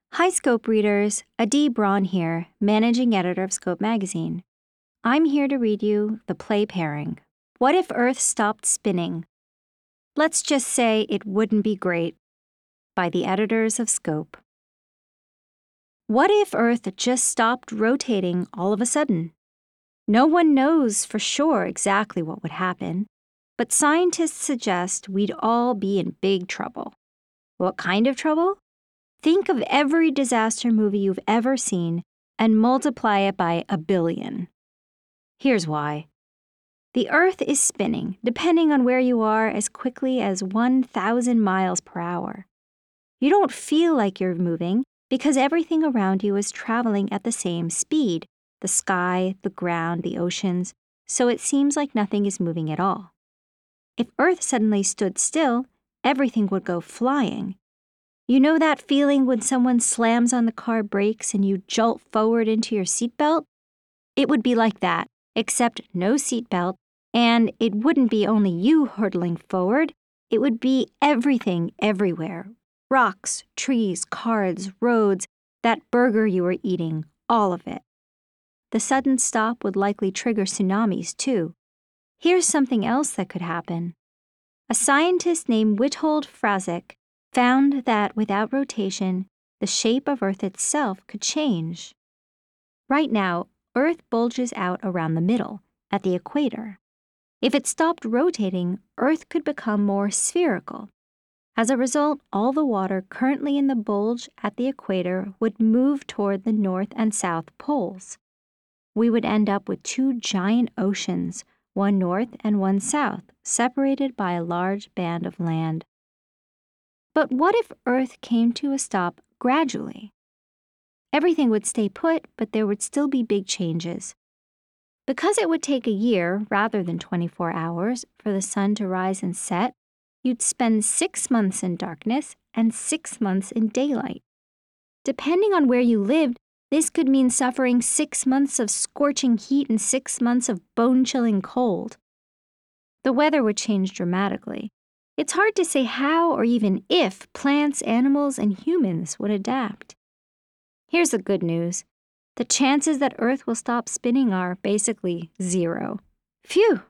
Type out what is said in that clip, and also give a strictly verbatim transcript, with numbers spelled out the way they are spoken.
Hi, Scope readers. Adi Braun here, managing editor of Scope Magazine. I'm here to read you the play pairing, What If Earth Stopped Spinning? Let's just say it wouldn't be great, by the editors of Scope. What if Earth just stopped rotating all of a sudden? No one knows for sure exactly what would happen, but scientists suggest we'd all be in big trouble. What kind of trouble? Think of every disaster movie you've ever seen and multiply it by a billion. Here's why. The Earth is spinning, depending on where you are, as quickly as one thousand miles per hour. You don't feel like you're moving because everything around you is traveling at the same speed, the sky, the ground, the oceans, so it seems like nothing is moving at all. If Earth suddenly stood still, everything would go flying. You know that feeling when someone slams on the car brakes and you jolt forward into your seatbelt? It would be like that, except no seatbelt, and it wouldn't be only you hurtling forward, it would be everything everywhere. Rocks, trees, cars, roads, that burger you were eating, all of it. The sudden stop would likely trigger tsunamis, too. Here's something else that could happen. A scientist named Witold Frazik found that without rotation, the shape of Earth itself could change. Right now, Earth bulges out around the middle, at the equator. If it stopped rotating, Earth could become more spherical. As a result, all the water currently in the bulge at the equator would move toward the north and south poles. We would end up with two giant oceans, one north and one south, separated by a large band of land. But what if Earth came to a stop gradually? Everything would stay put, but there would still be big changes. Because it would take a year rather than twenty-four hours for the sun to rise and set, you'd spend six months in darkness and six months in daylight. Depending on where you lived, this could mean suffering six months of scorching heat and six months of bone-chilling cold. The weather would change dramatically. It's hard to say how or even if plants, animals, and humans would adapt. Here's the good news. The chances that Earth will stop spinning are basically zero. Phew!